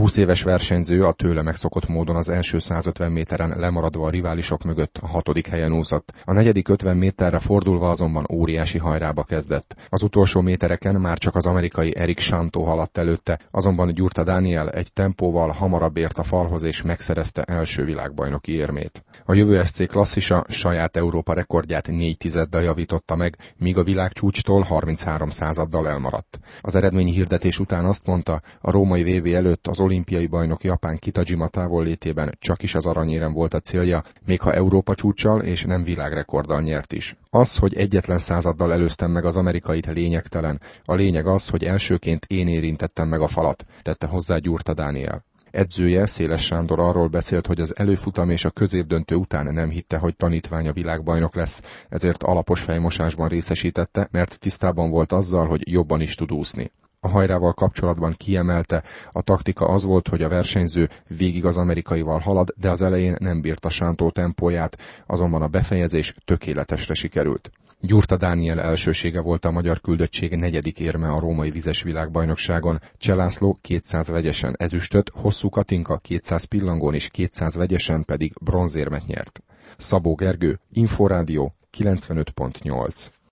20 éves versenyző a tőle megszokott módon az első 150 méteren lemaradva a riválisok mögött a 6. helyen úszott. A negyedik 50 méterre fordulva azonban óriási hajrába kezdett. Az utolsó métereken már csak az amerikai Eric Santó haladt előtte, azonban Gyurta Dániel egy tempóval hamarabb ért a falhoz és megszerezte első világbajnoki érmét. A jövő SC klasszisa saját Európa rekordját 4 tizeddel javította meg, míg a világcsúcstól 33 századdal elmaradt. Az eredményhirdetés után azt mondta, a római VB előtt az olimpiai bajnok japán Kitajima távollétében csak is az aranyérem volt a célja, még ha Európa csúccsal és nem világrekorddal nyert is. Az, hogy egyetlen századdal előztem meg az amerikait, lényegtelen. A lényeg az, hogy elsőként én érintettem meg a falat, tette hozzá Gyurta Dániel. Edzője, Széles Sándor arról beszélt, hogy az előfutam és a középdöntő után nem hitte, hogy tanítványa világbajnok lesz, ezért alapos fejmosásban részesítette, mert tisztában volt azzal, hogy jobban is tud úszni. A hajrával kapcsolatban kiemelte, a taktika az volt, hogy a versenyző végig az amerikaival halad, de az elején nem bírta Sántó tempóját, azonban a befejezés tökéletesre sikerült. Gyurta Dániel elsősége volt a magyar küldöttség 4. érme a római vizes világbajnokságon, Cselászló 200 vegyesen ezüstöt, Hosszú Katinka 200 pillangón és 200 vegyesen pedig bronzérmet nyert. Szabó Gergő, Inforádió 95.8.